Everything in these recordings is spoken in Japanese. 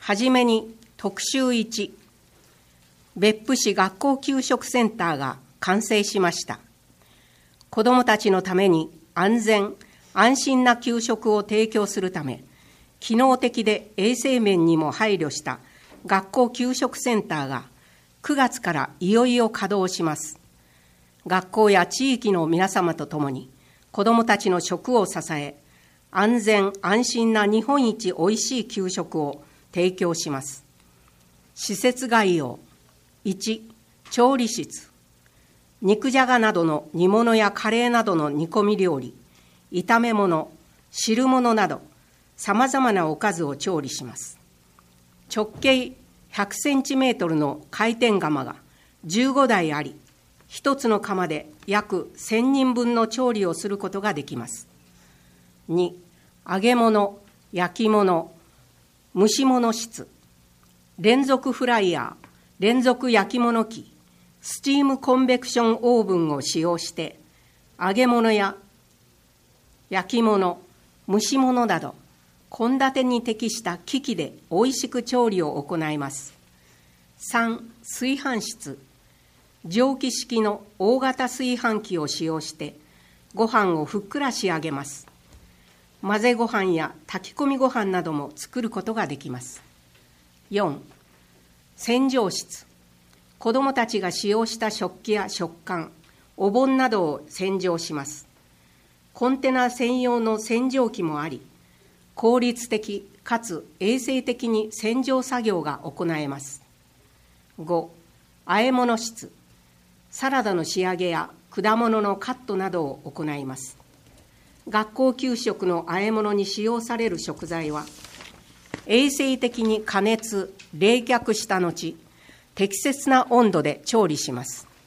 はじめに特集1、別府市学校給食センターが完成しました。子どもたちのために安全・安心な給食を提供するため、機能的で衛生面にも配慮した学校給食センターが9月からいよいよ稼働します。学校や地域の皆様と共に子どもたちの食を支え、安全・安心な日本一おいしい給食を提供します。施設概要。1、調理室。肉じゃがなどの煮物やカレーなどの煮込み料理、炒め物、汁物など、さまざまなおかずを調理します。直径100センチメートルの回転釜が15台あり、一つの釜で約1000人分の調理をすることができます。2、揚げ物、焼き物、蒸し物室。連続フライヤー、連続焼き物機、スチームコンベクションオーブンを使用して、揚げ物や焼き物、蒸し物など、献立に適した機器でおいしく調理を行います。3、炊飯室。蒸気式の大型炊飯器を使用して、ご飯をふっくら仕上げます。混ぜご飯や炊き込みご飯なども作ることができます。4、洗浄室。子どもたちが使用した食器や食器、お盆などを洗浄します。コンテナ専用の洗浄機もあり、効率的かつ衛生的に洗浄作業が行えます。5、和え物室。サラダの仕上げや果物のカットなどを行います。学校給食の和え物に使用される食材は、衛生的に加熱・冷却した後、適切な温度で調理します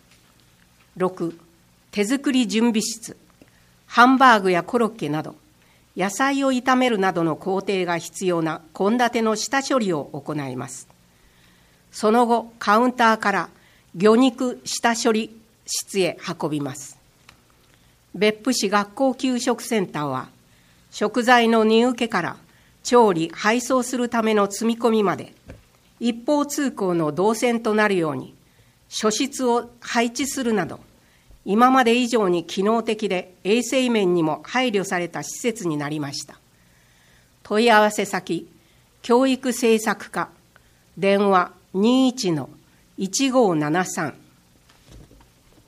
。6、手作り準備室。ハンバーグやコロッケなど、野菜を炒めるなどの工程が必要な献立の下処理を行います。その後、カウンターから魚肉下処理室へ運びます。別府市学校給食センターは、食材の荷受けから調理・配送するための積み込みまで、一方通行の動線となるように、書室を配置するなど、今まで以上に機能的で衛生面にも配慮された施設になりました。問い合わせ先、教育政策課、電話 21-1573